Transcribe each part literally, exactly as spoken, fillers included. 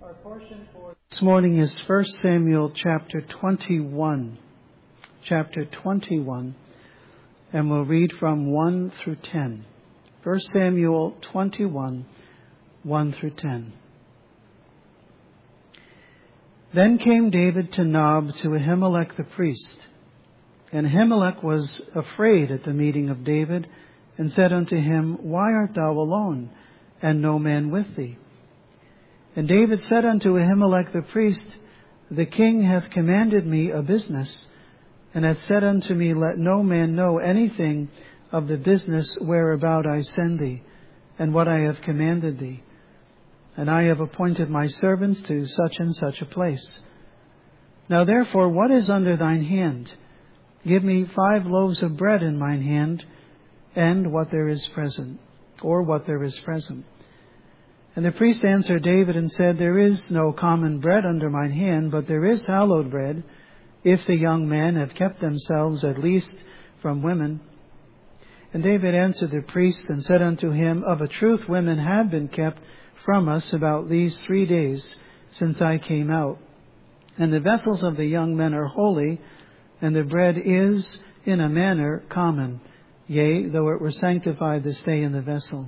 Our portion for this morning is First Samuel chapter twenty-one. Chapter twenty-one. And we'll read from one through ten. First Samuel twenty-one, one through ten. Then came David to Nob to Ahimelech the priest. And Ahimelech was afraid at the meeting of David, and said unto him, Why art thou alone, and no man with thee? And David said unto Ahimelech the priest, The king hath commanded me a business, and hath said unto me, Let no man know anything of the business whereabout I send thee, and what I have commanded thee. And I have appointed my servants to such and such a place. Now therefore, what is under thine hand? Give me five loaves of bread in mine hand, and what there is present, or what there is present. And the priest answered David and said, There is no common bread under mine hand, but there is hallowed bread, if the young men have kept themselves at least from women. And David answered the priest and said unto him, Of a truth women have been kept from us about these three days since I came out. And the vessels of the young men are holy, and the bread is in a manner common, yea, though it were sanctified this day in the vessel.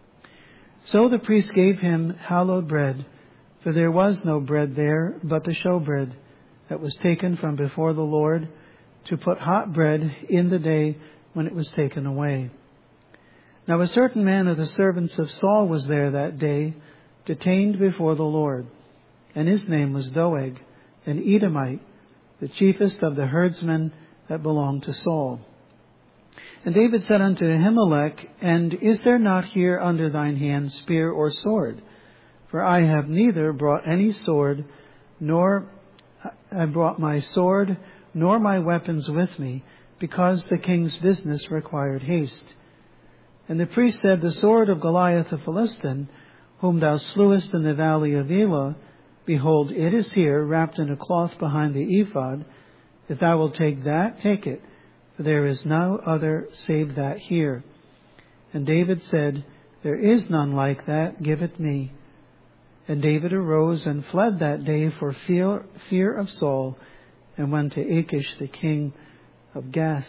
So the priest gave him hallowed bread, for there was no bread there but the showbread that was taken from before the Lord, to put hot bread in the day when it was taken away. Now a certain man of the servants of Saul was there that day, detained before the Lord, and his name was Doeg, an Edomite, the chiefest of the herdsmen that belonged to Saul. And David said unto Ahimelech, And is there not here under thine hand spear or sword? For I have neither brought any sword, nor I brought my sword, nor my weapons with me, because the king's business required haste. And the priest said, The sword of Goliath the Philistine, whom thou slewest in the valley of Elah, behold, it is here, wrapped in a cloth behind the ephod. If thou wilt take that, take it. For there is no other save that here. And David said, There is none like that, give it me. And David arose and fled that day for fear, fear of Saul, and went to Achish the king of Gath.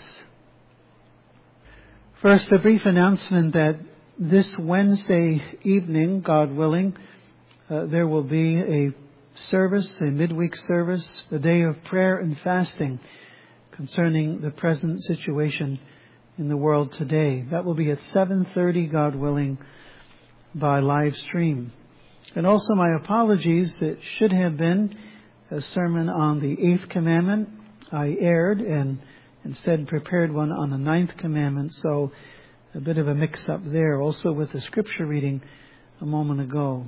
First, a brief announcement that this Wednesday evening, God willing, uh, there will be a service, a midweek service, a day of prayer and fasting concerning the present situation in the world today. That will be at seven thirty, God willing, by live stream. And also my apologies, it should have been a sermon on the eighth commandment. I erred and instead prepared one on the ninth commandment, so a bit of a mix-up there, also with the scripture reading a moment ago.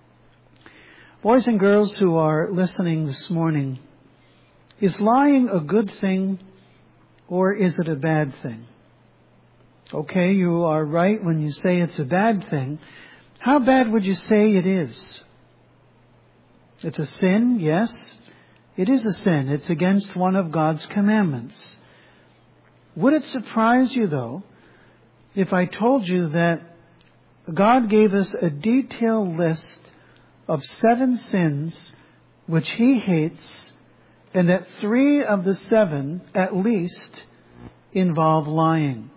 Boys and girls who are listening this morning, is lying a good thing or is it a bad thing? Okay, you are right when you say it's a bad thing. How bad would you say it is? It's a sin, yes. It is a sin. It's against one of God's commandments. Would it surprise you, though, if I told you that God gave us a detailed list of seven sins which He hates, and that three of the seven, at least, involve lying?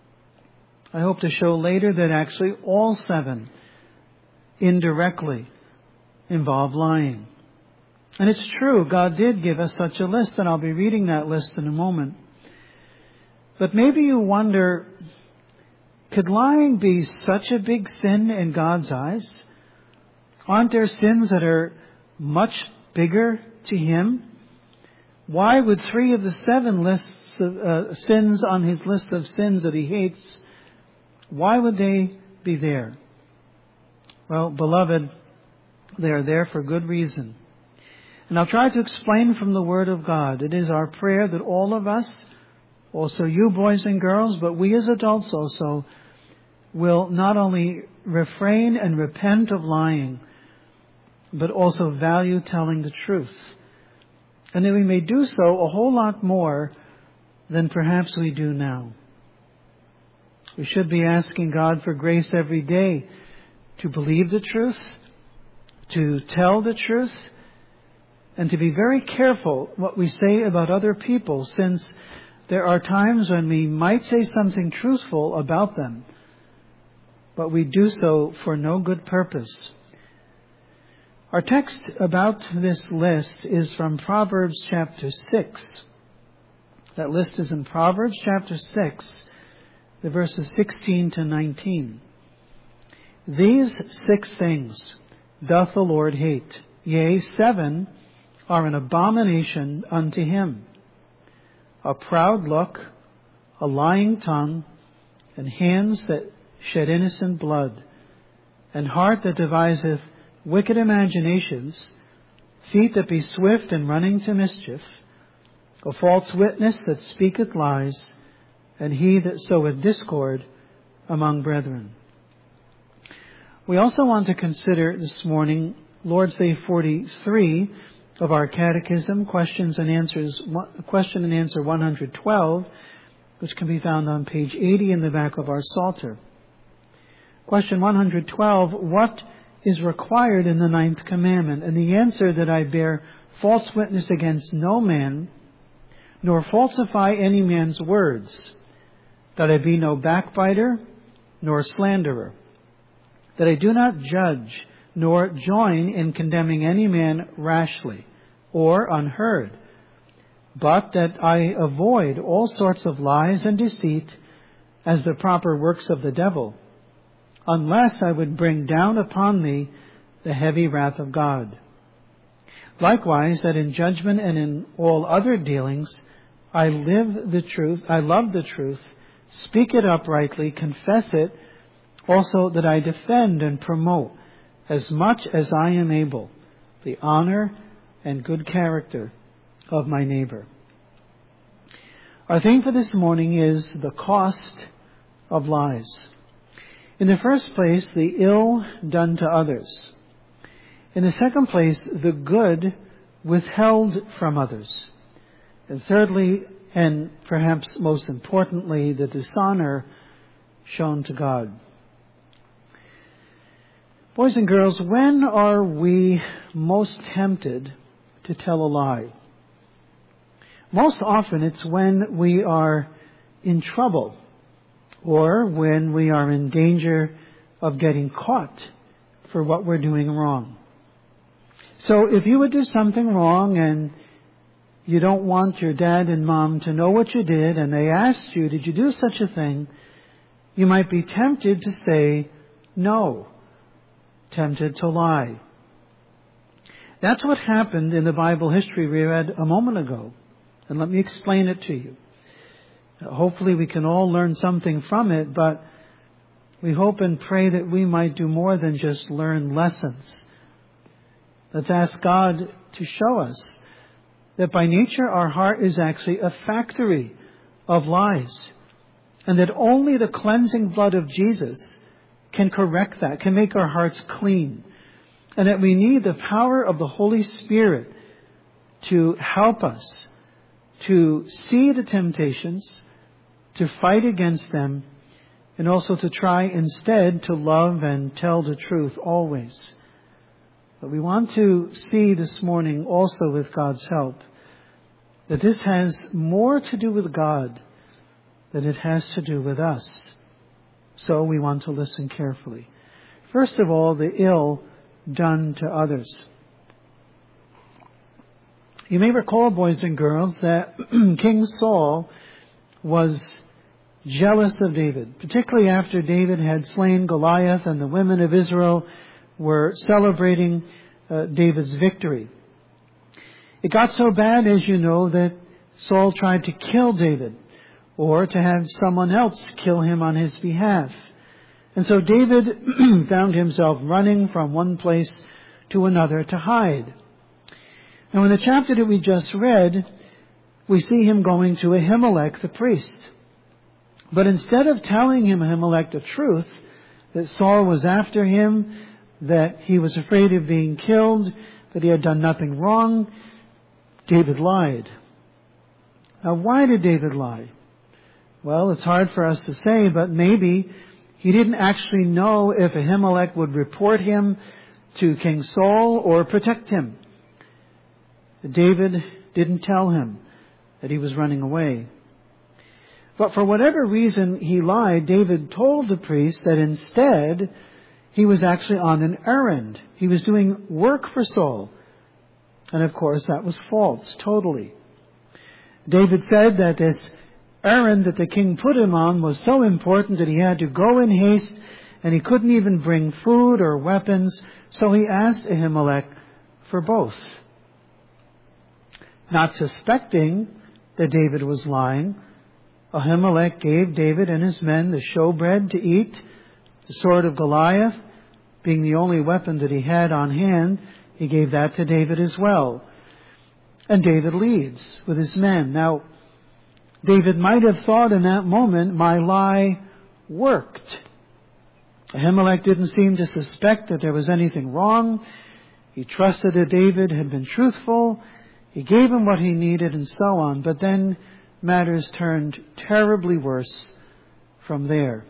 I hope to show later that actually all seven indirectly involve lying. And it's true, God did give us such a list, and I'll be reading that list in a moment. But maybe you wonder, could lying be such a big sin in God's eyes? Aren't there sins that are much bigger to Him? Why would three of the seven lists of uh, sins on His list of sins that He hates, why would they be there? Well, beloved, they are there for good reason. And I'll try to explain from the Word of God. It is our prayer that all of us, also you boys and girls, but we as adults also, will not only refrain and repent of lying, but also value telling the truth. And that we may do so a whole lot more than perhaps we do now. We should be asking God for grace every day to believe the truth, to tell the truth, and to be very careful what we say about other people, since there are times when we might say something truthful about them, but we do so for no good purpose. Our text about this list is from Proverbs chapter six. That list is in Proverbs chapter six, the verses sixteen to nineteen. These six things doth the Lord hate, yea, seven are an abomination unto him: a proud look, a lying tongue, and hands that shed innocent blood, and heart that deviseth wicked imaginations, feet that be swift in running to mischief, a false witness that speaketh lies, and he that soweth discord among brethren. We also want to consider this morning Lord's Day forty-three of our Catechism, questions and answers, question and answer one hundred twelve, which can be found on page eighty in the back of our Psalter. Question one hundred twelve, what is required in the ninth commandment? And the answer: that I bear false witness against no man, nor falsify any man's words, that I be no backbiter, nor slanderer, that I do not judge, nor join in condemning any man rashly or unheard, but that I avoid all sorts of lies and deceit as the proper works of the devil, unless I would bring down upon me the heavy wrath of God. Likewise, that in judgment and in all other dealings I live the truth, I love the truth, speak it uprightly, confess it, also that I defend and promote, as much as I am able, the honor and good character of my neighbor. Our theme for this morning is the cost of lies. In the first place, the ill done to others. In the second place, the good withheld from others. And thirdly, and perhaps most importantly, the dishonor shown to God. Boys and girls, when are we most tempted to tell a lie? Most often it's when we are in trouble, or when we are in danger of getting caught for what we're doing wrong. So if you would do something wrong and you don't want your dad and mom to know what you did, and they asked you, did you do such a thing? You might be tempted to say no, tempted to lie. That's what happened in the Bible history we read a moment ago. And let me explain it to you. Hopefully we can all learn something from it, but we hope and pray that we might do more than just learn lessons. Let's ask God to show us that by nature our heart is actually a factory of lies, and that only the cleansing blood of Jesus can correct that, can make our hearts clean, and that we need the power of the Holy Spirit to help us to see the temptations, to fight against them, and also to try instead to love and tell the truth always. But we want to see this morning also, with God's help, that this has more to do with God than it has to do with us. So we want to listen carefully. First of all, the ill done to others. You may recall, boys and girls, that King Saul was jealous of David, particularly after David had slain Goliath and the women of Israel were celebrating uh, David's victory. It got so bad, as you know, that Saul tried to kill David, or to have someone else kill him on his behalf. And so David found himself running from one place to another to hide. Now in the chapter that we just read, we see him going to Ahimelech the priest. But instead of telling him, Ahimelech, the truth, that Saul was after him, that he was afraid of being killed, that he had done nothing wrong, David lied. Now why did David lie? Well, it's hard for us to say, but maybe he didn't actually know if Ahimelech would report him to King Saul or protect him. David didn't tell him that he was running away. But for whatever reason he lied, David told the priest that instead he was actually on an errand. He was doing work for Saul. And of course that was false, totally. David said that this errand that the king put him on was so important that he had to go in haste and he couldn't even bring food or weapons. So he asked Ahimelech for both. Not suspecting that David was lying, Ahimelech gave David and his men the showbread to eat, the sword of Goliath, being the only weapon that he had on hand, he gave that to David as well. And David leaves with his men. Now, David might have thought in that moment, my lie worked. Ahimelech didn't seem to suspect that there was anything wrong. He trusted that David had been truthful. He gave him what he needed and so on. But then matters turned terribly worse from there.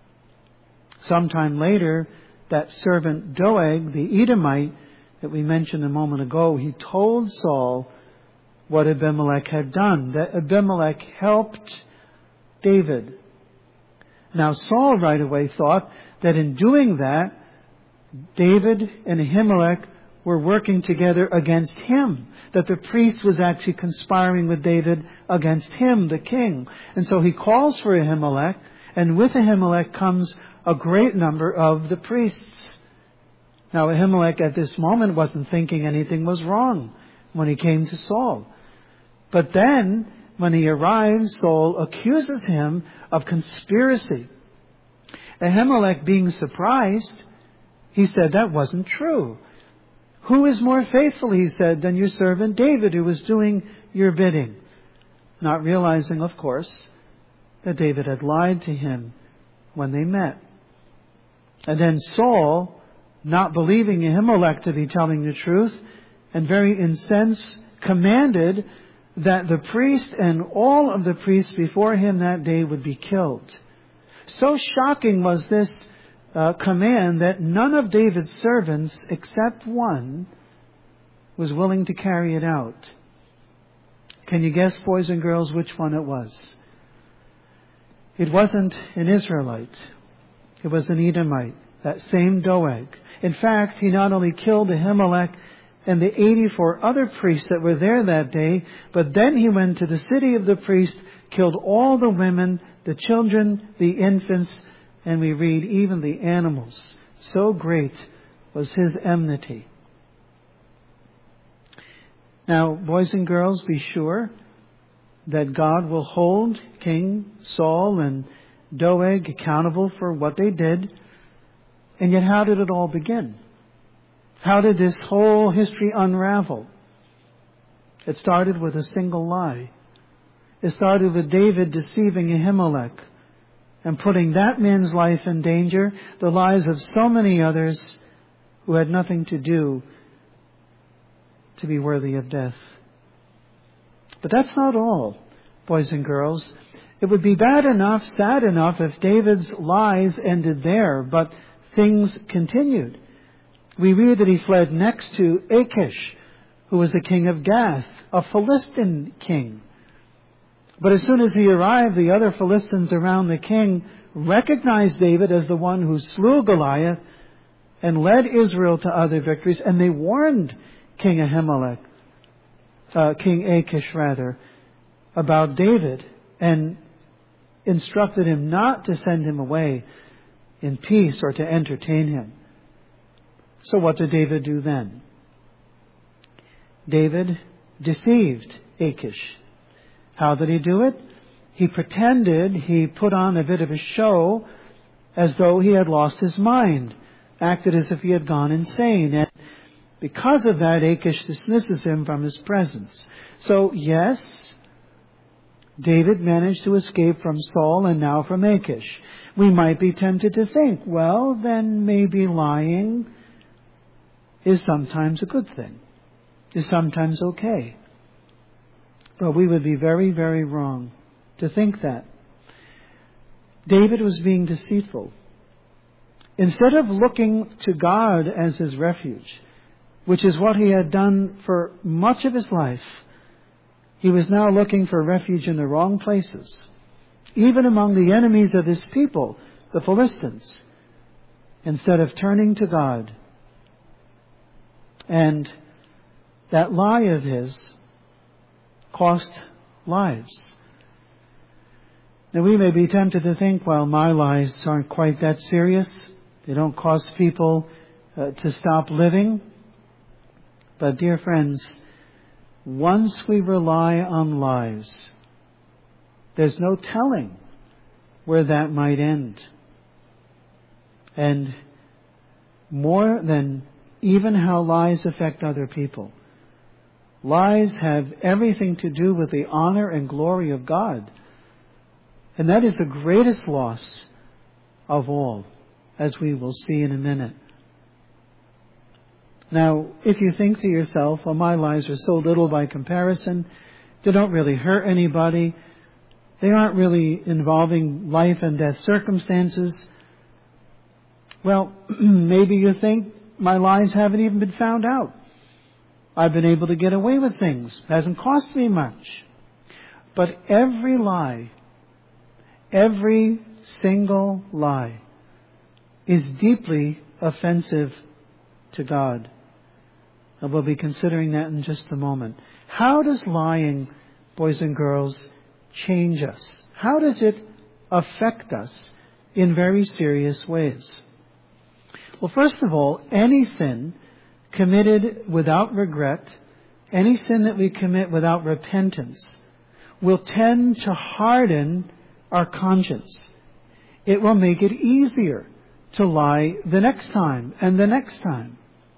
Sometime later, that servant Doeg, the Edomite that we mentioned a moment ago, he told Saul what Abimelech had done, that Abimelech helped David. Now Saul right away thought that in doing that, David and Ahimelech were working together against him, that the priest was actually conspiring with David against him, the king. And so he calls for Ahimelech, and with Ahimelech comes a great number of the priests. Now Ahimelech at this moment wasn't thinking anything was wrong when he came to Saul. But then, when he arrives, Saul accuses him of conspiracy. Ahimelech, being surprised, he said that wasn't true. Who is more faithful, he said, than your servant David, who was doing your bidding? Not realizing, of course, that David had lied to him when they met. And then Saul, not believing Ahimelech to be telling the truth, and very incensed, commanded that the priest and all of the priests before him that day would be killed. So shocking was this uh, command that none of David's servants, except one, was willing to carry it out. Can you guess, boys and girls, which one it was? It wasn't an Israelite. It was an Edomite, that same Doeg. In fact, he not only killed Ahimelech and the eighty-four other priests that were there that day, but then he went to the city of the priest, killed all the women, the children, the infants, and we read even the animals. So great was his enmity. Now, boys and girls, be sure that God will hold King Saul and Doeg accountable for what they did. And yet, how did it all begin? How did this whole history unravel? It started with a single lie. It started with David deceiving Ahimelech and putting that man's life in danger, the lives of so many others who had nothing to do to be worthy of death. But that's not all, boys and girls. It would be bad enough, sad enough, if David's lies ended there, but things continued. We read that he fled next to Achish, who was the king of Gath, a Philistine king. But as soon as he arrived, the other Philistines around the king recognized David as the one who slew Goliath and led Israel to other victories, and they warned King Ahimelech, uh, King Achish rather, about David and instructed him not to send him away in peace or to entertain him. So what did David do then? David deceived Achish. How did he do it? He pretended, he put on a bit of a show as though he had lost his mind, acted as if he had gone insane. And because of that, Achish dismisses him from his presence. So yes, David managed to escape from Saul and now from Achish. We might be tempted to think, well, then maybe lying is sometimes a good thing, is sometimes okay. But we would be very, very wrong to think that. David was being deceitful. Instead of looking to God as his refuge, which is what he had done for much of his life, he was now looking for refuge in the wrong places, even among the enemies of his people, the Philistines, instead of turning to God. And that lie of his cost lives. Now we may be tempted to think, well, my lies aren't quite that serious. They don't cause people uh, to stop living. But dear friends, once we rely on lies, there's no telling where that might end. And more than even how lies affect other people, lies have everything to do with the honor and glory of God. And that is the greatest loss of all, as we will see in a minute. Now, if you think to yourself, well, my lies are so little by comparison, they don't really hurt anybody, they aren't really involving life and death circumstances, well, maybe you think my lies haven't even been found out. I've been able to get away with things. It hasn't cost me much. But every lie, every single lie, is deeply offensive to God. And we'll be considering that in just a moment. How does lying, boys and girls, change us? How does it affect us in very serious ways? Well, first of all, any sin committed without regret, any sin that we commit without repentance, will tend to harden our conscience. It will make it easier to lie the next time and the next time.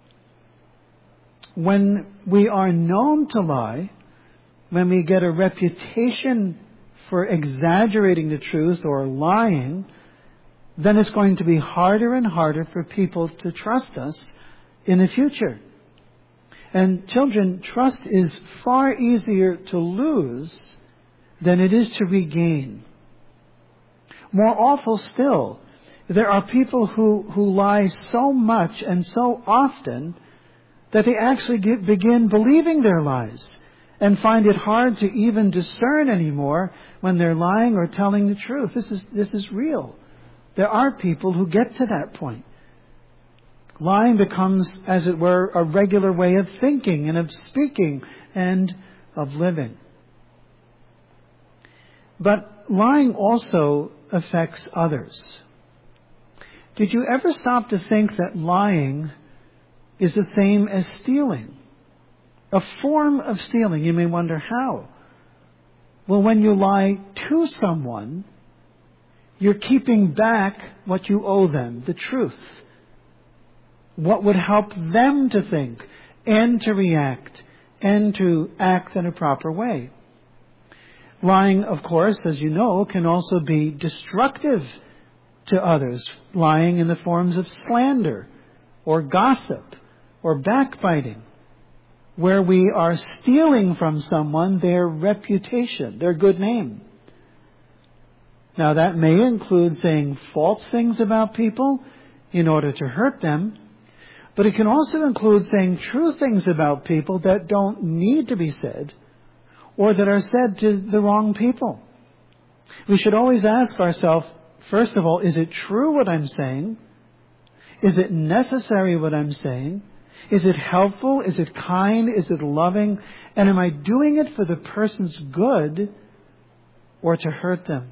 When we are known to lie, when we get a reputation for exaggerating the truth or lying, then it's going to be harder and harder for people to trust us in the future. And children, trust is far easier to lose than it is to regain. More awful still, there are people who, who lie so much and so often that they actually get, begin believing their lies and find it hard to even discern anymore when they're lying or telling the truth. This is, this is real. There are people who get to that point. Lying becomes, as it were, a regular way of thinking and of speaking and of living. But lying also affects others. Did you ever stop to think that lying is the same as stealing? A form of stealing. You may wonder how. Well, when you lie to someone, you're keeping back what you owe them, the truth. What would help them to think and to react and to act in a proper way. Lying, of course, as you know, can also be destructive to others. Lying in the forms of slander or gossip or backbiting, where we are stealing from someone their reputation, their good name. Now, that may include saying false things about people in order to hurt them, but it can also include saying true things about people that don't need to be said or that are said to the wrong people. We should always ask ourselves, first of all, is it true what I'm saying? Is it necessary what I'm saying? Is it helpful? Is it kind? Is it loving? And am I doing it for the person's good or to hurt them?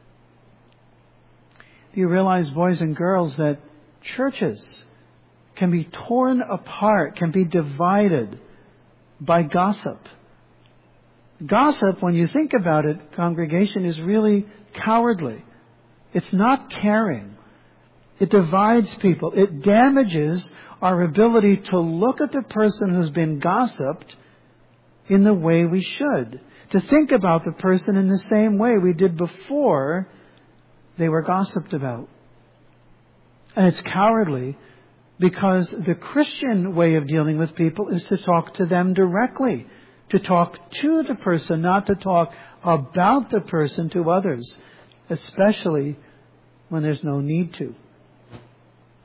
Do you realize, boys and girls, that churches can be torn apart, can be divided by gossip? Gossip, when you think about it, congregation, is really cowardly. It's not caring. It divides people. It damages our ability to look at the person who's been gossiped in the way we should. To think about the person in the same way we did before they were gossiped about. And it's cowardly because the Christian way of dealing with people is to talk to them directly. To talk to the person, not to talk about the person to others, especially when there's no need to.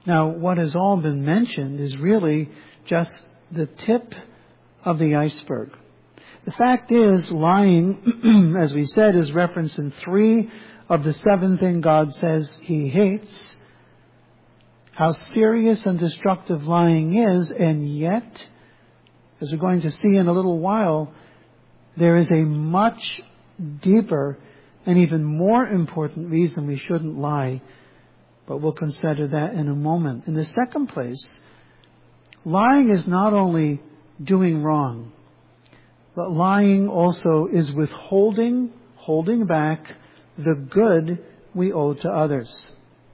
Now, what has all been mentioned is really just the tip of the iceberg. The fact is, lying, as we said, is referenced in three of the seven things God says He hates. How serious and destructive lying is, and yet, as we're going to see in a little while, there is a much deeper and even more important reason we shouldn't lie. But we'll consider that in a moment. In the second place, lying is not only doing wrong, but lying also is withholding, holding back the good we owe to others.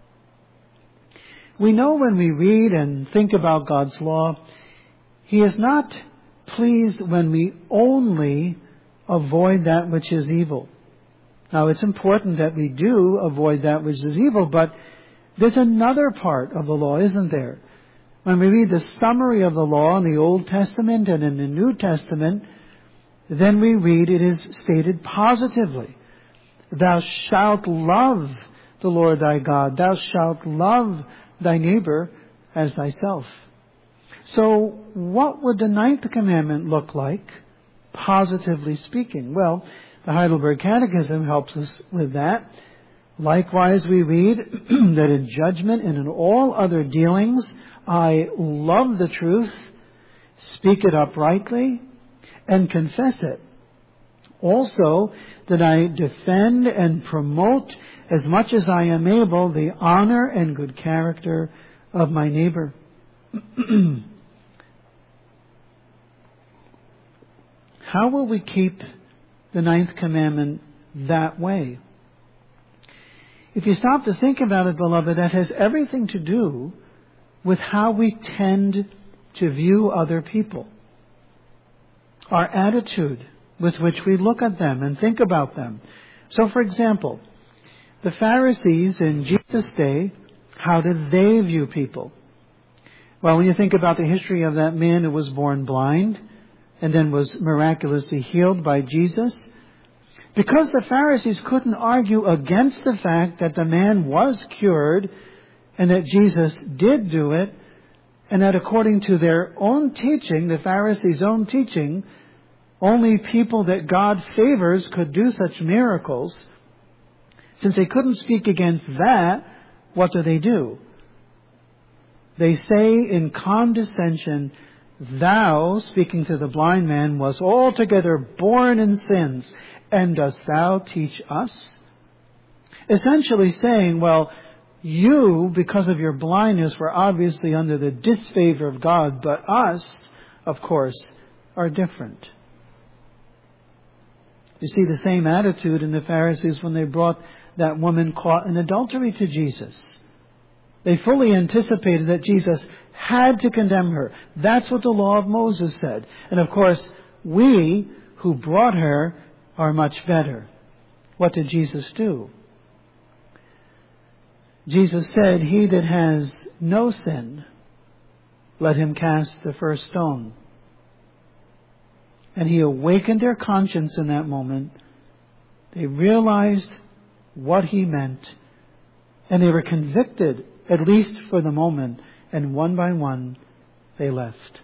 We know when we read and think about God's law, He is not pleased when we only avoid that which is evil. Now, it's important that we do avoid that which is evil, but there's another part of the law, isn't there? When we read the summary of the law in the Old Testament and in the New Testament, then we read it is stated positively. Thou shalt love the Lord thy God. Thou shalt love thy neighbor as thyself. So what would the ninth commandment look like, positively speaking? Well, the Heidelberg Catechism helps us with that. Likewise, we read that in judgment and in all other dealings, I love the truth, speak it uprightly, and confess it. Also, that I defend and promote as much as I am able the honor and good character of my neighbor. How will we keep the ninth commandment that way? If you stop to think about it, beloved, that has everything to do with how we tend to view other people. Our attitude with which we look at them and think about them. So, for example, the Pharisees in Jesus' day, how did they view people? Well, when you think about the history of that man who was born blind and then was miraculously healed by Jesus, because the Pharisees couldn't argue against the fact that the man was cured and that Jesus did do it, and that according to their own teaching, the Pharisees' own teaching, only people that God favors could do such miracles. Since they couldn't speak against that, what do they do? They say in condescension, Thou, speaking to the blind man, was altogether born in sins, and dost thou teach us? Essentially saying, well, you, because of your blindness, were obviously under the disfavor of God, but us, of course, are different. You see the same attitude in the Pharisees when they brought that woman caught in adultery to Jesus. They fully anticipated that Jesus had to condemn her. That's what the law of Moses said. And of course, we who brought her are much better. What did Jesus do? Jesus said, He that has no sin, let him cast the first stone. And He awakened their conscience in that moment. They realized what He meant. And they were convicted, at least for the moment. And one by one, they left.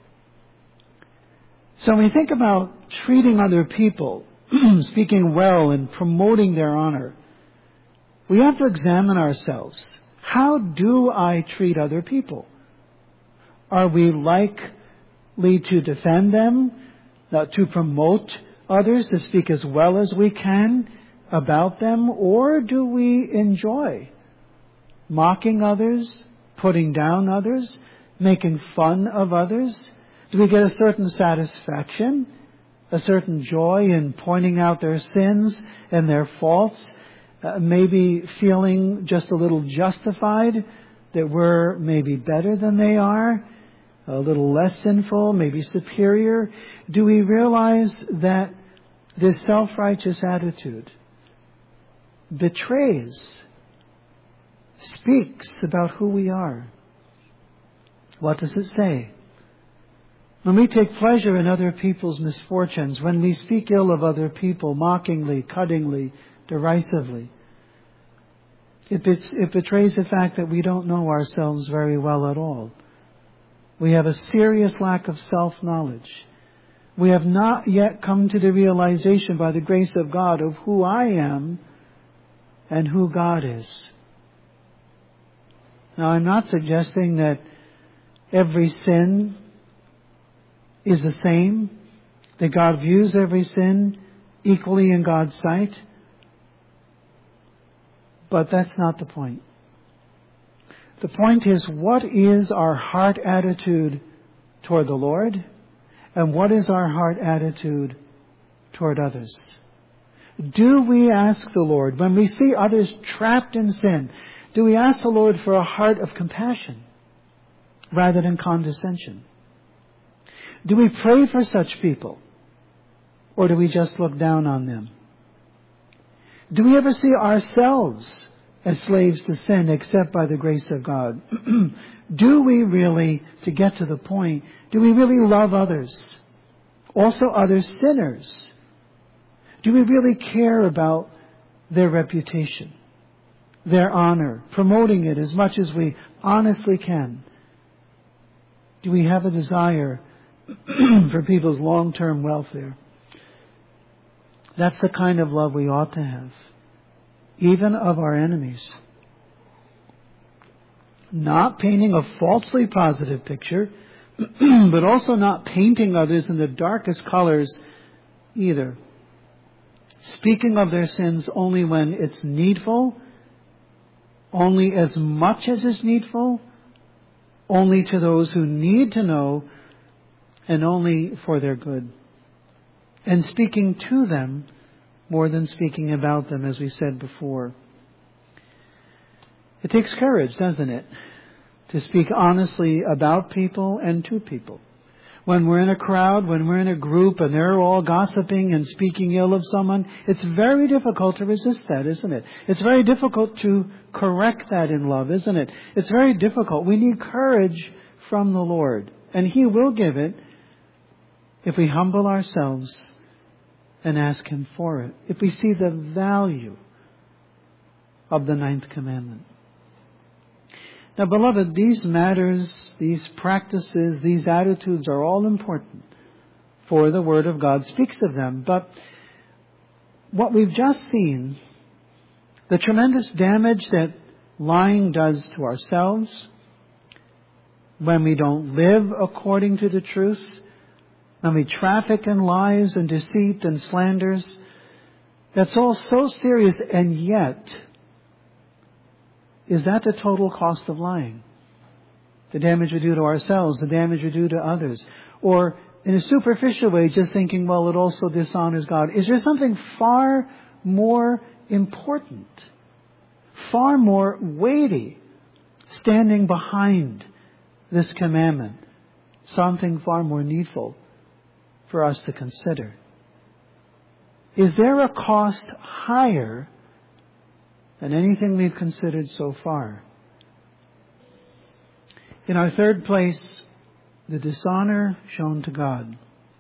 So when we think about treating other people, speaking well and promoting their honor, we have to examine ourselves. How do I treat other people? Are we likely to defend them, uh, to promote others, to speak as well as we can about them? Or do we enjoy mocking others, putting down others, making fun of others? Do we get a certain satisfaction, a certain joy in pointing out their sins and their faults, uh, maybe feeling just a little justified that we're maybe better than they are, a little less sinful, maybe superior? Do we realize that this self-righteous attitude betrays, speaks about who we are? What does it say? When we take pleasure in other people's misfortunes, when we speak ill of other people, mockingly, cuttingly, derisively, It, it betrays the fact that we don't know ourselves very well at all. We have a serious lack of self-knowledge. We have not yet come to the realization by the grace of God of who I am and who God is. Now, I'm not suggesting that every sin is the same, that God views every sin equally in God's sight. But that's not the point. The point is, what is our heart attitude toward the Lord? And what is our heart attitude toward others? Do we ask the Lord, when we see others trapped in sin, do we ask the Lord for a heart of compassion rather than condescension? Do we pray for such people? Or do we just look down on them? Do we ever see ourselves as slaves to sin except by the grace of God? Do we really, to get to the point, do we really love others? Also other sinners? Do we really care about their reputation, their honor, promoting it as much as we honestly can? Do we have a desire for people's long-term welfare? That's the kind of love we ought to have, even of our enemies. Not painting a falsely positive picture, but also not painting others in the darkest colors either. Speaking of their sins only when it's needful, only as much as is needful, only to those who need to know, and only for their good. And speaking to them more than speaking about them, as we said before. It takes courage, doesn't it, to speak honestly about people and to people. When we're in a crowd, when we're in a group and they're all gossiping and speaking ill of someone, it's very difficult to resist that, isn't it? It's very difficult to correct that in love, isn't it? It's very difficult. We need courage from the Lord, and He will give it if we humble ourselves and ask Him for it. If we see the value of the ninth commandment. Now, beloved, these matters, these practices, these attitudes are all important, for the Word of God speaks of them. But what we've just seen, the tremendous damage that lying does to ourselves, when we don't live according to the truth, when we traffic in lies and deceit and slanders, that's all so serious, and yet, is that the total cost of lying? The damage we do to ourselves, the damage we do to others. Or in a superficial way, just thinking, well, it also dishonors God. Is there something far more important, far more weighty, standing behind this commandment? Something far more needful for us to consider. Is there a cost higher than anything we've considered so far? In our third place, the dishonor shown to God.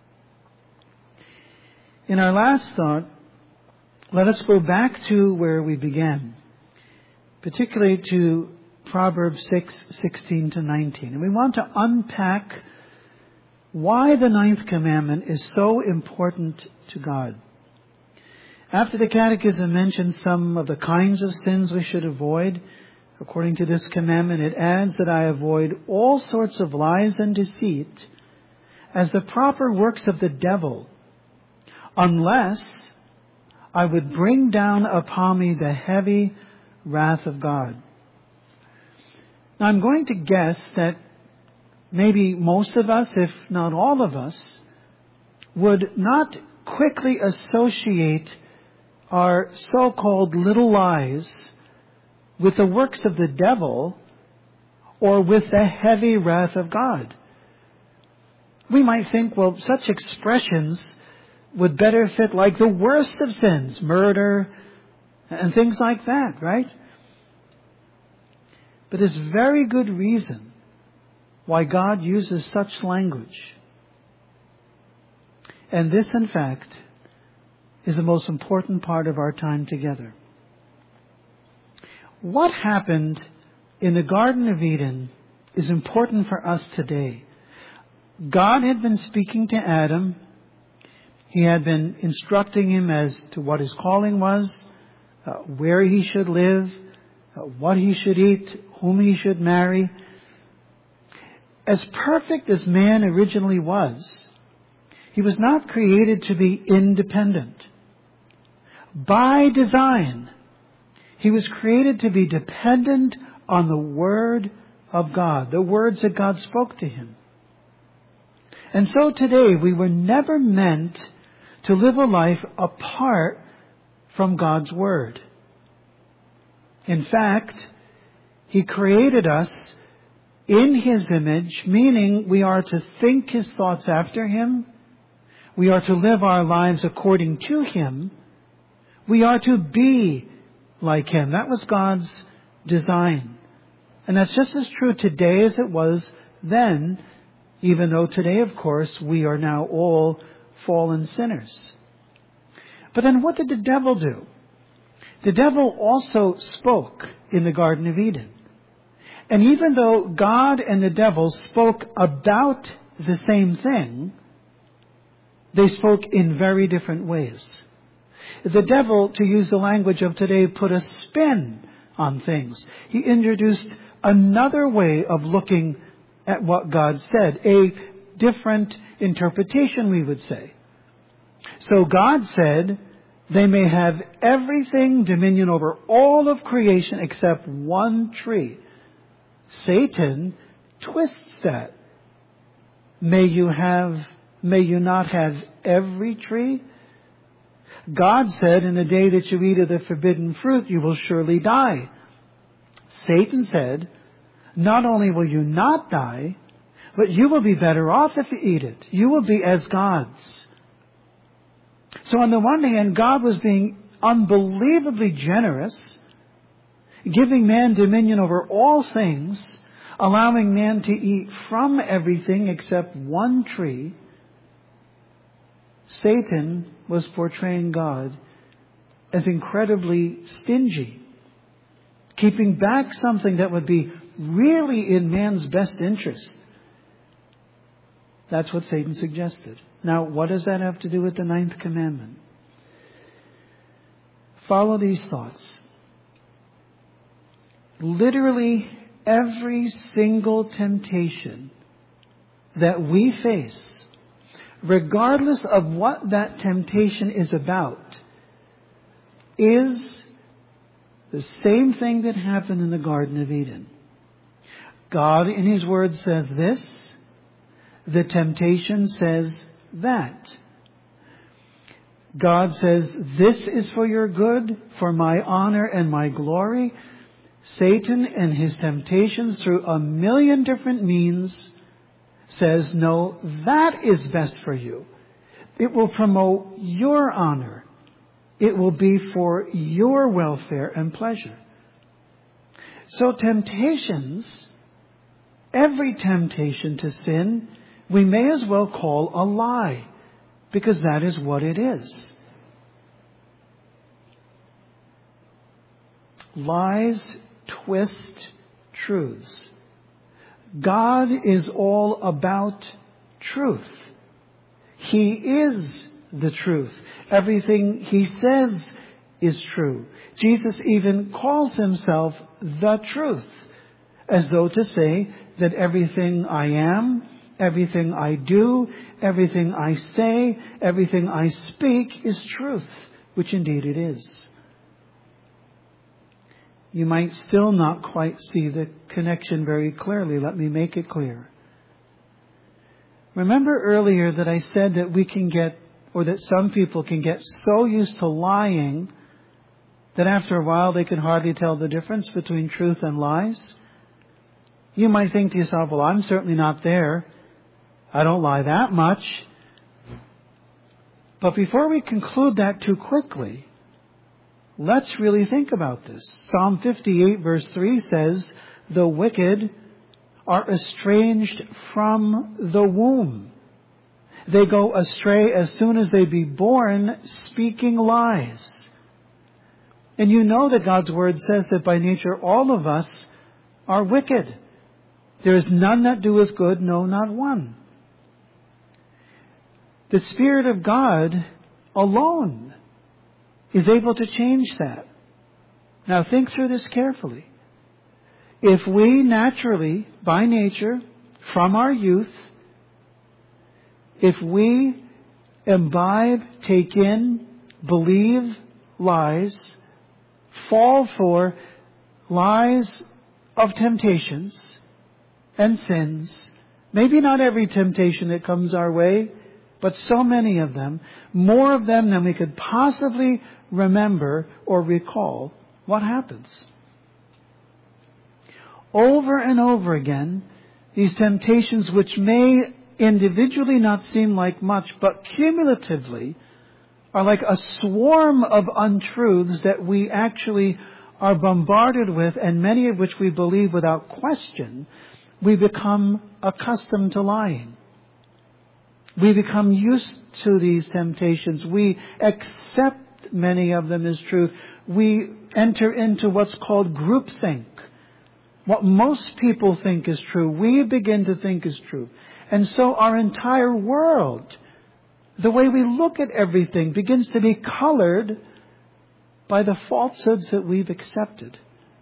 In our last thought, let us go back to where we began, particularly to Proverbs six, sixteen to nineteen. And we want to unpack why the ninth commandment is so important to God. After the Catechism mentions some of the kinds of sins we should avoid, according to this commandment, it adds that I avoid all sorts of lies and deceit as the proper works of the devil, unless I would bring down upon me the heavy wrath of God. Now, I'm going to guess that maybe most of us, if not all of us, would not quickly associate our so-called little lies with the works of the devil or with the heavy wrath of God. We might think, well, such expressions would better fit like the worst of sins, murder and things like that, right? But there's very good reason why God uses such language. And this, in fact, is the most important part of our time together. What happened in the Garden of Eden is important for us today. God had been speaking to Adam. He had been instructing him as to what his calling was, uh, where he should live, uh, what he should eat, whom he should marry. As perfect as man originally was, he was not created to be independent. By design, he was created to be dependent on the Word of God, the words that God spoke to him. And so today, we were never meant to live a life apart from God's Word. In fact, He created us in His image, meaning we are to think His thoughts after Him. We are to live our lives according to Him. We are to be like Him. That was God's design. And that's just as true today as it was then, even though today, of course, we are now all fallen sinners. But then what did the devil do? The devil also spoke in the Garden of Eden. And even though God and the devil spoke about the same thing, they spoke in very different ways. The devil, to use the language of today, put a spin on things. He introduced another way of looking at what God said, a different interpretation, we would say. So God said, they may have everything, dominion over all of creation except one tree. Satan twists that. May you have, may you not have every tree? God said, in the day that you eat of the forbidden fruit, you will surely die. Satan said, not only will you not die, but you will be better off if you eat it. You will be as gods. So on the one hand, God was being unbelievably generous, giving man dominion over all things, allowing man to eat from everything except one tree. Satan was portraying God as incredibly stingy, keeping back something that would be really in man's best interest. That's what Satan suggested. Now, what does that have to do with the ninth commandment? Follow these thoughts. Literally every single temptation that we face, regardless of what that temptation is about, is the same thing that happened in the Garden of Eden. God in His Word says this. The temptation says that. God says, this is for your good, for my honor and my glory. Satan and his temptations through a million different means says, no, that is best for you. It will promote your honor. It will be for your welfare and pleasure. So temptations, every temptation to sin, we may as well call a lie, because that is what it is. Lies twist truths. God is all about truth. He is the truth. Everything He says is true. Jesus even calls Himself the truth, as though to say that everything I am, everything I do, everything I say, everything I speak is truth, which indeed it is. You might still not quite see the connection very clearly. Let me make it clear. Remember earlier that I said that we can get, or that some people can get so used to lying that after a while they can hardly tell the difference between truth and lies? You might think to yourself, well, I'm certainly not there. I don't lie that much. But before we conclude that too quickly, let's really think about this. Psalm fifty-eight verse three says, the wicked are estranged from the womb. They go astray as soon as they be born, speaking lies. And you know that God's Word says that by nature all of us are wicked. There is none that doeth good, no, not one. The Spirit of God alone is able to change that. Now think through this carefully. If we naturally, by nature, from our youth, if we imbibe, take in, believe lies, fall for lies of temptations and sins, maybe not every temptation that comes our way, but so many of them, more of them than we could possibly remember or recall, what happens? Over and over again, these temptations, which may individually not seem like much, but cumulatively are like a swarm of untruths that we actually are bombarded with, and many of which we believe without question, we become accustomed to lying. We become used to these temptations. We accept many of them as truth. We enter into what's called groupthink. What most people think is true, we begin to think is true. And so our entire world, the way we look at everything, begins to be colored by the falsehoods that we've accepted.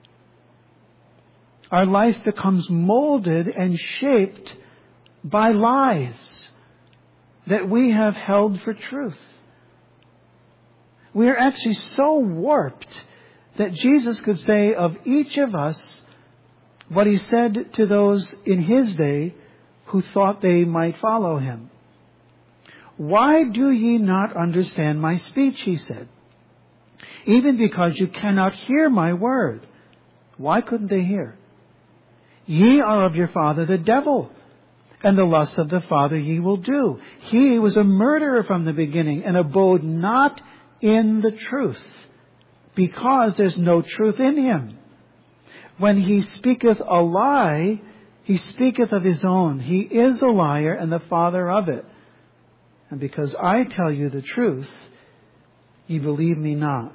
Our life becomes molded and shaped by lies that we have held for truth. We are actually so warped that Jesus could say of each of us what he said to those in his day who thought they might follow him. Why do ye not understand my speech, he said. Even because you cannot hear my word. Why couldn't they hear? Ye are of your father the devil, and the lusts of the father ye will do. He was a murderer from the beginning, and abode not in the truth, because there's no truth in him. When he speaketh a lie, he speaketh of his own. He is a liar and the father of it. And because I tell you the truth, ye believe me not.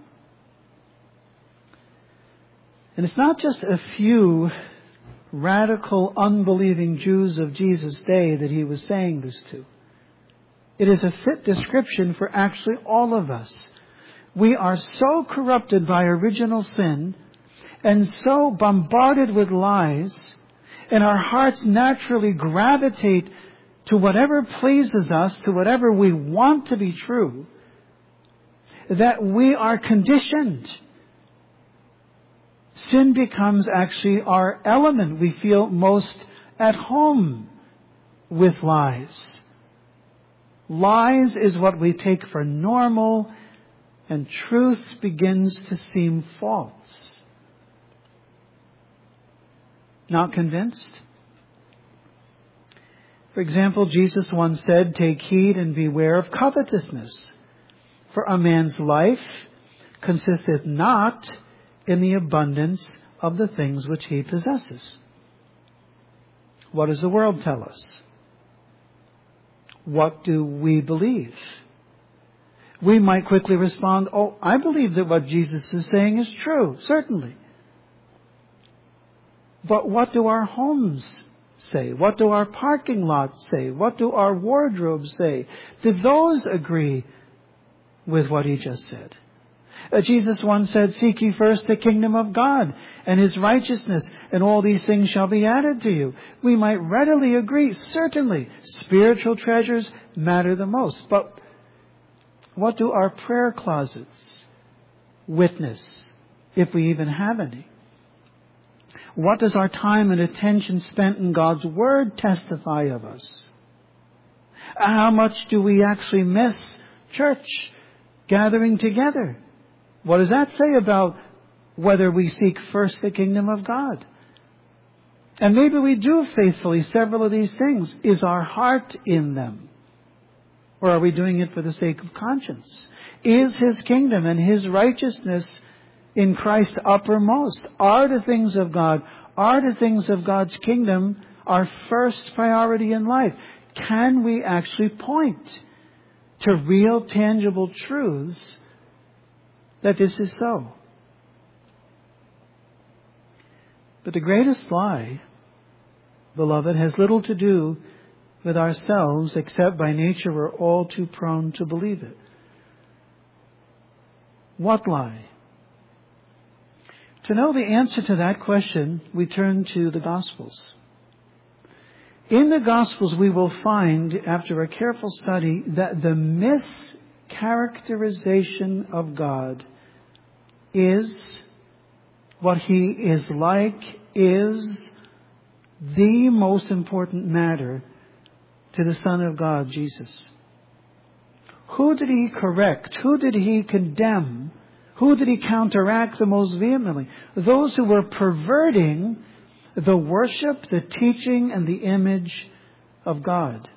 And it's not just a few radical, unbelieving Jews of Jesus' day that he was saying this to. It is a fit description for actually all of us. We are so corrupted by original sin and so bombarded with lies, and our hearts naturally gravitate to whatever pleases us, to whatever we want to be true, that we are conditioned. Sin becomes actually our element. We feel most at home with lies. Lies is what we take for normal, and truth begins to seem false. Not convinced? For example, Jesus once said, take heed and beware of covetousness, for a man's life consisteth not in the abundance of the things which he possesses. What does the world tell us? What do we believe? We might quickly respond, oh, I believe that what Jesus is saying is true, certainly. But what do our homes say? What do our parking lots say? What do our wardrobes say? Do those agree with what he just said? Uh, Jesus once said, seek ye first the kingdom of God and his righteousness, and all these things shall be added to you. We might readily agree, certainly, spiritual treasures matter the most. But what do our prayer closets witness, if we even have any? What does our time and attention spent in God's Word testify of us? How much do we actually miss church, gathering together? What does that say about whether we seek first the kingdom of God? And maybe we do faithfully several of these things. Is our heart in them? Or are we doing it for the sake of conscience? Is his kingdom and his righteousness in Christ uppermost? Are the things of God, are the things of God's kingdom our first priority in life? Can we actually point to real, tangible truths that this is so? But the greatest lie, beloved, has little to do with ourselves, except by nature we're all too prone to believe it. What lie? To know the answer to that question, we turn to the Gospels. In the Gospels, we will find, after a careful study, that the mischaracterization of God is what He is like, is the most important matter to the Son of God, Jesus. Who did He correct? Who did He condemn? Who did He counteract the most vehemently? Those who were perverting the worship, the teaching, and the image of God.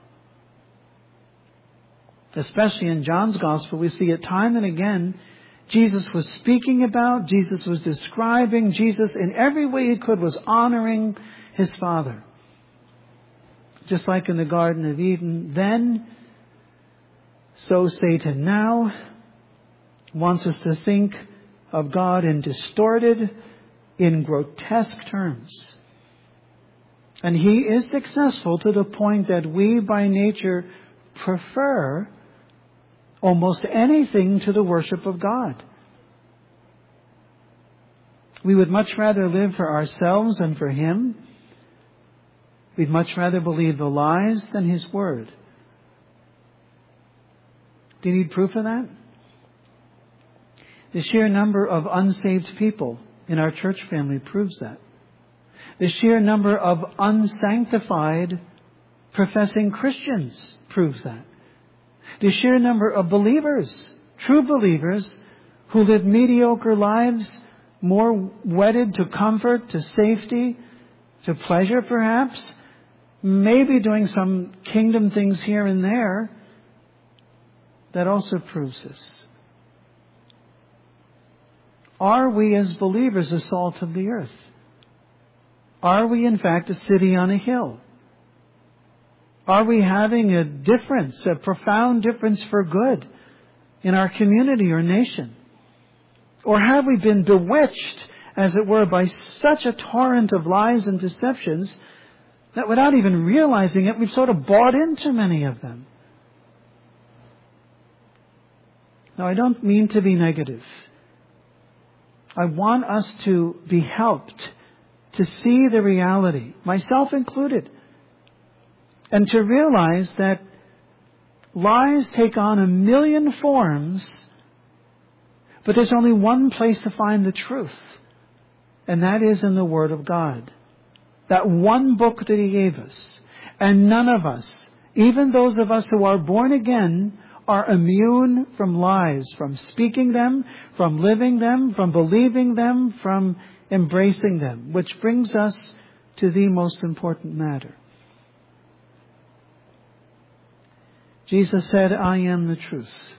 Especially in John's Gospel, we see it time and again. Jesus was speaking about, Jesus was describing, Jesus in every way He could was honoring His Father. Just like in the Garden of Eden then, so Satan now wants us to think of God in distorted, in grotesque terms. And he is successful to the point that we by nature prefer almost anything to the worship of God. We would much rather live for ourselves and for Him. We'd much rather believe the lies than His Word. Do you need proof of that? The sheer number of unsaved people in our church family proves that. The sheer number of unsanctified professing Christians proves that. The sheer number of believers, true believers, who live mediocre lives, more wedded to comfort, to safety, to pleasure perhaps, maybe doing some kingdom things here and there, that also proves this. Are we as believers the salt of the earth? Are we in fact a city on a hill? Are we having a difference, a profound difference for good in our community or nation? Or have we been bewitched, as it were, by such a torrent of lies and deceptions that without even realizing it, we've sort of bought into many of them? Now, I don't mean to be negative. I want us to be helped to see the reality, myself included, and to realize that lies take on a million forms, but there's only one place to find the truth, and that is in the Word of God. That one book that He gave us. And none of us, even those of us who are born again, are immune from lies, from speaking them, from living them, from believing them, from embracing them. Which brings us to the most important matter. Jesus said, I am the truth.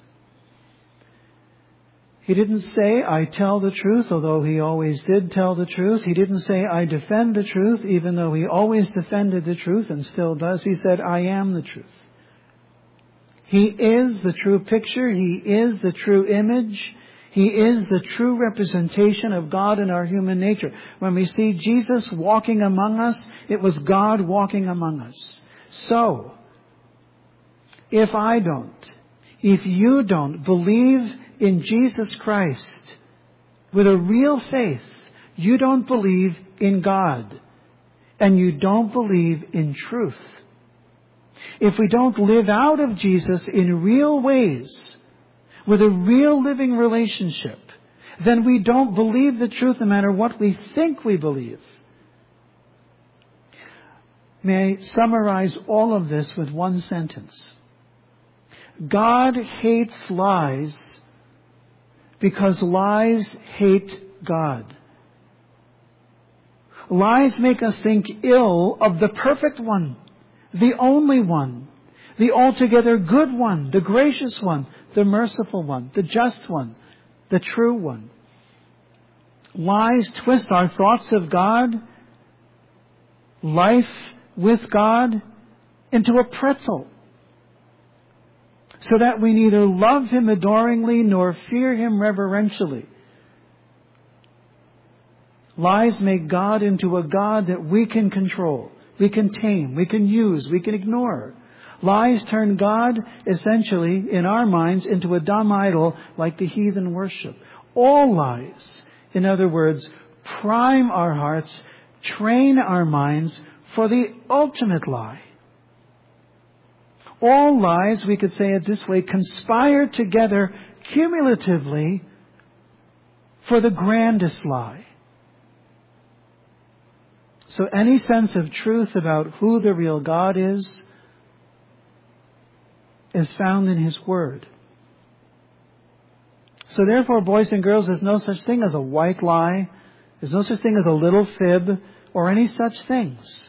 He didn't say, I tell the truth, although He always did tell the truth. He didn't say, I defend the truth, even though He always defended the truth and still does. He said, I am the truth. He is the true picture. He is the true image. He is the true representation of God in our human nature. When we see Jesus walking among us, it was God walking among us. So, if I don't, if you don't believe in Jesus Christ with a real faith, you don't believe in God, and you don't believe in truth. If we don't live out of Jesus in real ways, with a real living relationship, then we don't believe the truth no matter what we think we believe. May I summarize all of this with one sentence? God hates lies because lies hate God. Lies make us think ill of the perfect one, the only one, the altogether good one, the gracious one, the merciful one, the just one, the true one. Lies twist our thoughts of God, life with God, into a pretzel, so that we neither love Him adoringly nor fear Him reverentially. Lies make God into a God that we can control, we can tame, we can use, we can ignore. Lies turn God, essentially, in our minds, into a dumb idol like the heathen worship. All lies, in other words, prime our hearts, train our minds for the ultimate lie. All lies, we could say it this way, conspire together cumulatively for the grandest lie. So any sense of truth about who the real God is, is found in His Word. So therefore, boys and girls, there's no such thing as a white lie. There's no such thing as a little fib or any such things.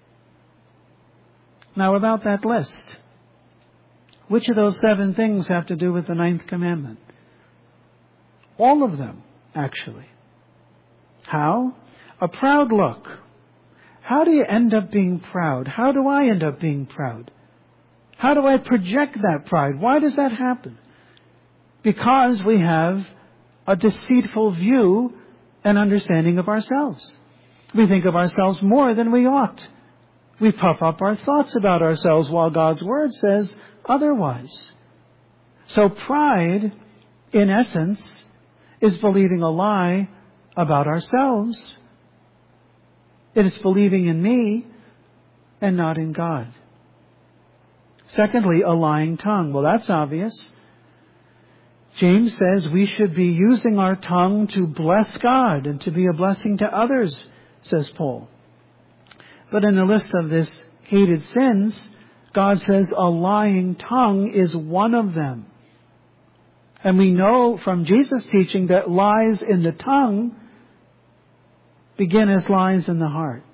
Now about that list. Which of those seven things have to do with the ninth commandment? All of them, actually. How? A proud look. How do you end up being proud? How do I end up being proud? How do I project that pride? Why does that happen? Because we have a deceitful view and understanding of ourselves. We think of ourselves more than we ought. We puff up our thoughts about ourselves while God's Word says otherwise. So pride, in essence, is believing a lie about ourselves. It is believing in me and not in God. Secondly, a lying tongue. Well, that's obvious. James says we should be using our tongue to bless God and to be a blessing to others, says Paul. But in the list of this hated sins, God says a lying tongue is one of them. And we know from Jesus' teaching that lies in the tongue begin as lies in the heart.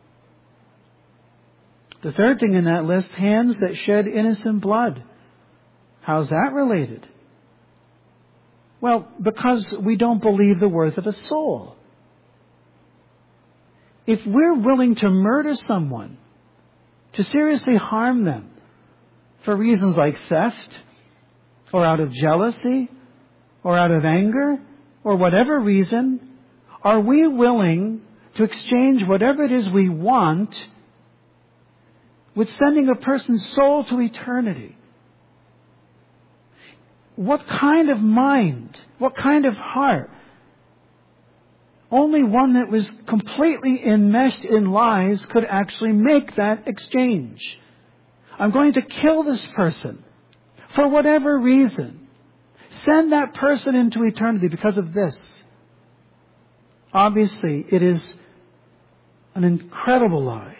The third thing in that list, hands that shed innocent blood. How's that related? Well, because we don't believe the worth of a soul. If we're willing to murder someone, to seriously harm them, for reasons like theft, or out of jealousy, or out of anger, or whatever reason, are we willing to exchange whatever it is we want with sending a person's soul to eternity? What kind of mind, what kind of heart? Only one that was completely enmeshed in lies could actually make that exchange. I'm going to kill this person for whatever reason. Send that person into eternity because of this. Obviously, it is an incredible lie.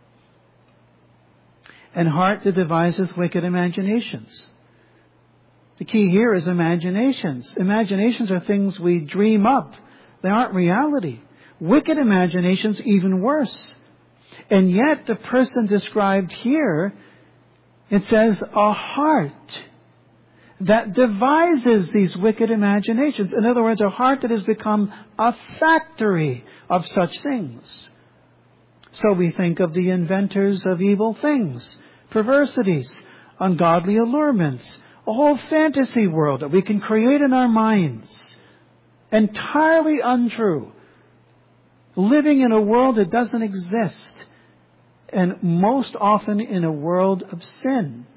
And heart that deviseth wicked imaginations. The key here is imaginations. Imaginations are things we dream up. They aren't reality. Wicked imaginations, even worse. And yet, the person described here, it says a heart that devises these wicked imaginations. In other words, a heart that has become a factory of such things. So we think of the inventors of evil things, perversities, ungodly allurements, a whole fantasy world that we can create in our minds. Entirely untrue. Living in a world that doesn't exist. And most often in a world of sin.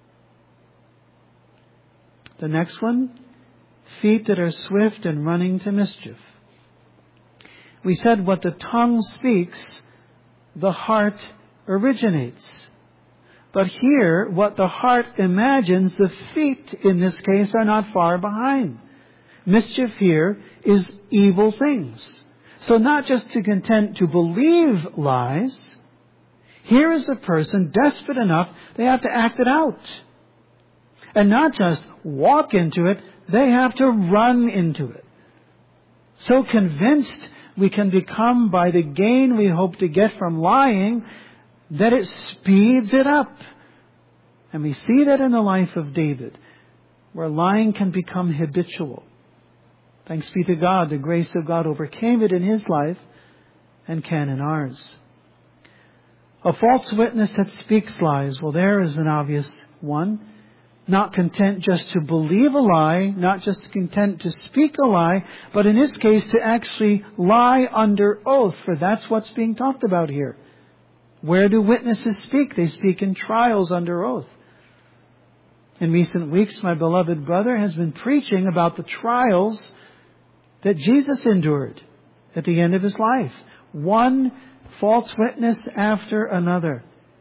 The next one, feet that are swift and running to mischief. We said what the tongue speaks, the heart originates. But here, what the heart imagines, the feet in this case are not far behind. Mischief here is evil things. So not just to content to believe lies, here is a person desperate enough they have to act it out. And not just walk into it, they have to run into it. So convinced we can become by the gain we hope to get from lying, that it speeds it up. And we see that in the life of David, where lying can become habitual. Thanks be to God, the grace of God overcame it in his life and can in ours. A false witness that speaks lies, well, there is an obvious one. Not content just to believe a lie, not just content to speak a lie, but in this case to actually lie under oath, for that's what's being talked about here. Where do witnesses speak? They speak in trials under oath. In recent weeks, my beloved brother has been preaching about the trials that Jesus endured at the end of His life. One false witness after another.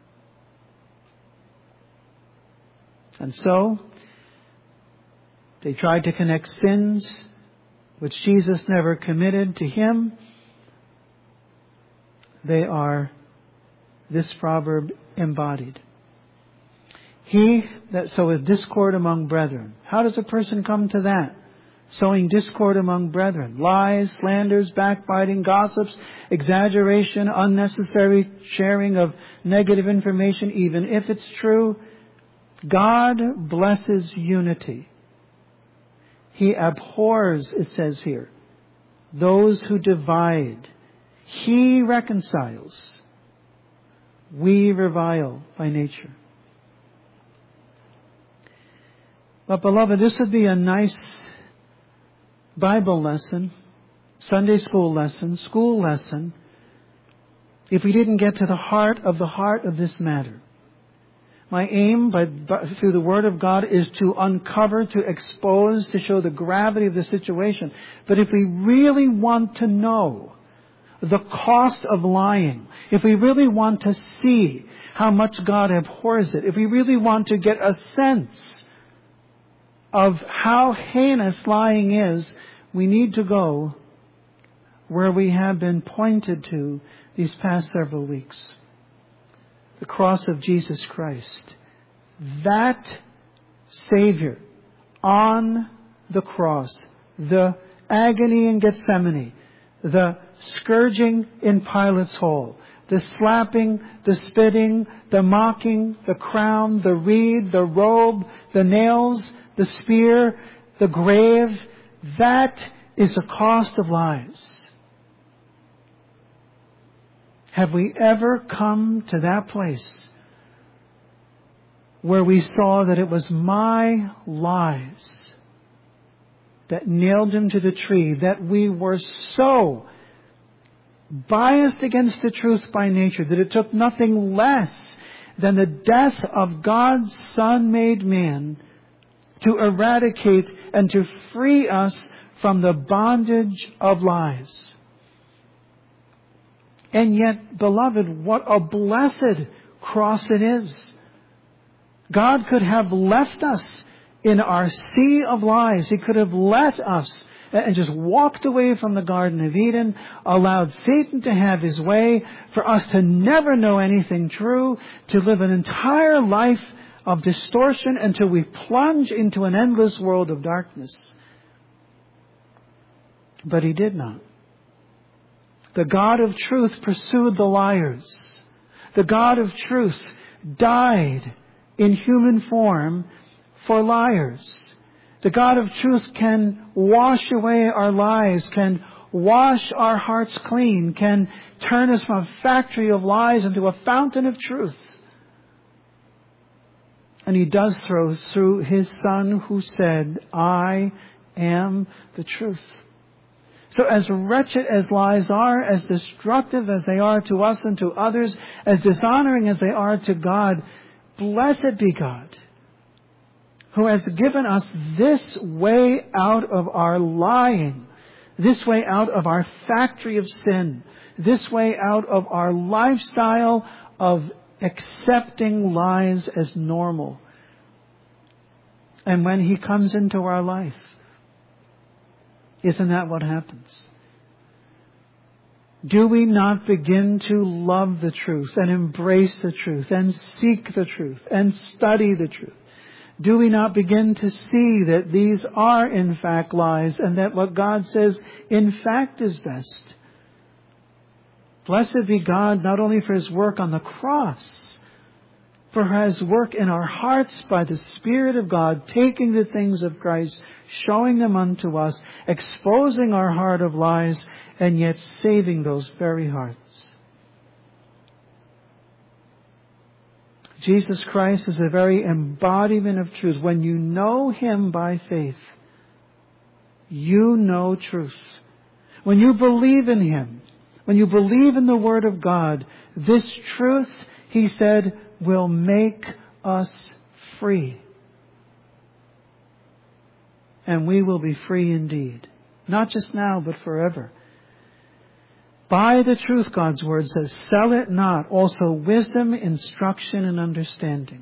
And so, they tried to connect sins which Jesus never committed to Him. They are this proverb embodied. He that soweth discord among brethren. How does a person come to that? Sowing discord among brethren. Lies, slanders, backbiting, gossips, exaggeration, unnecessary sharing of negative information, even if it's true. God blesses unity. He abhors, it says here, those who divide. He reconciles. We revile by nature. But beloved, this would be a nice Bible lesson, Sunday school lesson, school lesson, if we didn't get to the heart of the heart of this matter. My aim by, by, through the Word of God is to uncover, to expose, to show the gravity of the situation. But if we really want to know the cost of lying, if we really want to see how much God abhors it, if we really want to get a sense of how heinous lying is, we need to go where we have been pointed to these past several weeks. The cross of Jesus Christ. That Savior on the cross, the agony in Gethsemane, the scourging in Pilate's hole, the slapping, the spitting, the mocking, the crown, the reed, the robe, the nails, the spear, the grave, that is the cost of lies. Have we ever come to that place where we saw that it was my lies that nailed Him to the tree, that we were so biased against the truth by nature that it took nothing less than the death of God's Son made man to eradicate and to free us from the bondage of lies? And yet, beloved, what a blessed cross it is. God could have left us in our sea of lies. He could have let us and just walked away from the Garden of Eden, allowed Satan to have his way, for us to never know anything true, to live an entire life of distortion until we plunge into an endless world of darkness. But He did not. The God of truth pursued the liars. The God of truth died in human form for liars. The God of truth can wash away our lies, can wash our hearts clean, can turn us from a factory of lies into a fountain of truth. And He does so through His Son who said, I am the truth. So as wretched as lies are, as destructive as they are to us and to others, as dishonoring as they are to God, blessed be God, who has given us this way out of our lying, this way out of our factory of sin, this way out of our lifestyle of accepting lies as normal. And when He comes into our life, isn't that what happens? Do we not begin to love the truth and embrace the truth and seek the truth and study the truth? Do we not begin to see that these are in fact lies and that what God says in fact is best? Blessed be God not only for His work on the cross, for His work in our hearts by the Spirit of God, taking the things of Christ, showing them unto us, exposing our heart of lies, and yet saving those very hearts. Jesus Christ is the very embodiment of truth. When you know Him by faith, you know truth. When you believe in Him, when you believe in the Word of God, this truth, He said, will make us free. And we will be free indeed. Not just now, but forever. Buy the truth, God's Word says. Sell it not. Also wisdom, instruction, and understanding.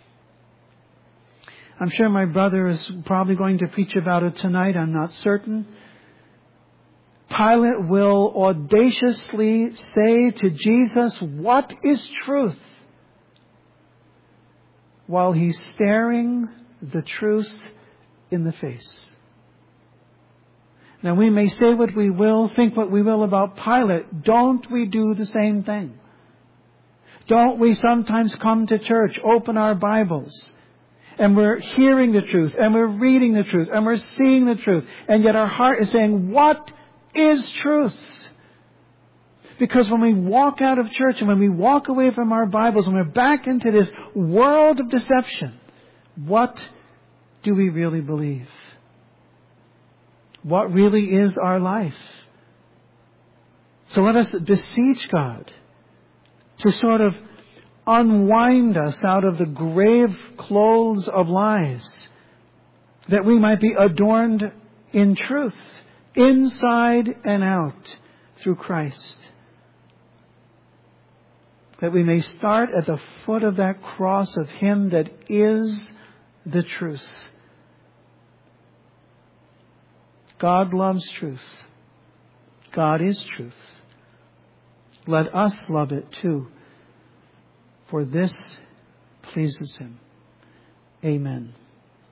I'm sure my brother is probably going to preach about it tonight. I'm not certain. Pilate will audaciously say to Jesus, "What is truth?" while he's staring the truth in the face. Now we may say what we will, think what we will about Pilate. Don't we do the same thing? Don't we sometimes come to church, open our Bibles, and we're hearing the truth, and we're reading the truth, and we're seeing the truth, and yet our heart is saying, what is truth? Because when we walk out of church and when we walk away from our Bibles and we're back into this world of deception, what do we really believe? What really is our life? So let us beseech God to sort of unwind us out of the grave clothes of lies, that we might be adorned in truth, inside and out, through Christ. That we may start at the foot of that cross of Him that is the truth. God loves truth. God is truth. Let us love it too, for this pleases Him. Amen.